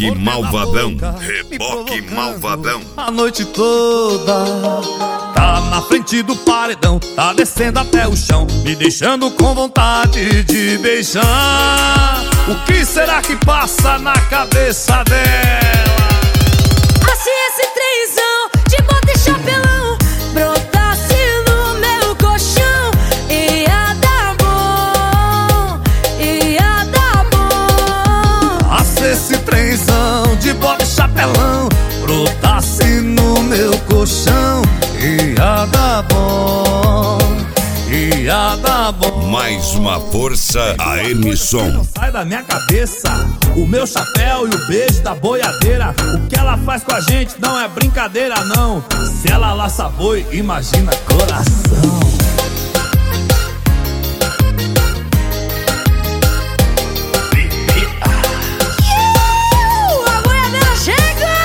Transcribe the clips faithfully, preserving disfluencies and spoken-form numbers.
Reboque malvadão, reboque malvadão. A noite toda tá na frente do paredão, tá descendo até o chão, me deixando com vontade de beijar. O que será que passa na cabeça dela? Se esse trenzão de bota e chapelão brotasse no meu colchão, ia dar bom, ia dar bom. Ah, se esse trenzão de bota e chapelão brotasse no meu colchão, ia dar bom, ia dar bom. Mais uma força, a Emisson. Não sai da minha cabeça o meu chapéu e o beijo da boiadeira. O que ela faz com a gente não é brincadeira não. Se ela laça boi, imagina coração. Uh, a boiadeira chega,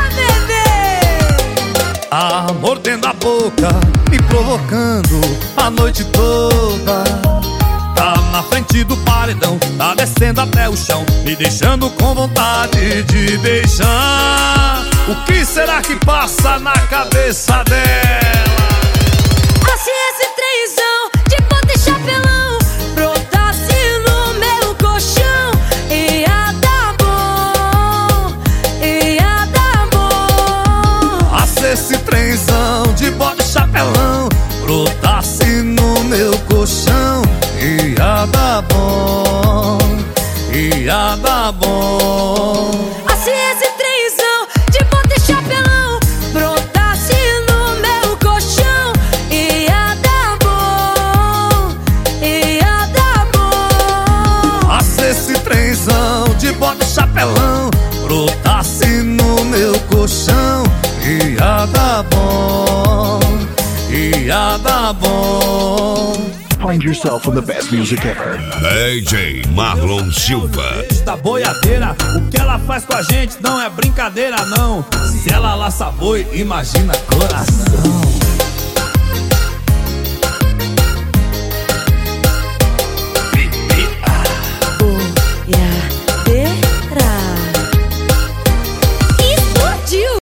bebê! Ah, mordendo a boca, me provocando a noite toda. Tá na frente do paredão, tá descendo até o chão, me deixando com vontade de beijar. O que será que passa na cabeça dela? Ah, se esse trenzão de bota e chapelão brotasse no meu colchão, ia dar bom, ia dar bom. Ah, se esse trenzão de bota e chapelão brotasse no meu colchão, ia dar bom, ia dar bom. Ah, se esse trenzão de bota e chapelão brotasse no meu colchão, ia dar bom, ia dar bom. Ah, se esse trenzão de bota e chapelão brotasse no meu colchão, ia dar bom, ia dar bom. Find yourself in the best music ever. D J Marlon Silva. Da boiadeira, o que ela faz com a gente não é brincadeira não. Se ela laça boi, imagina coração.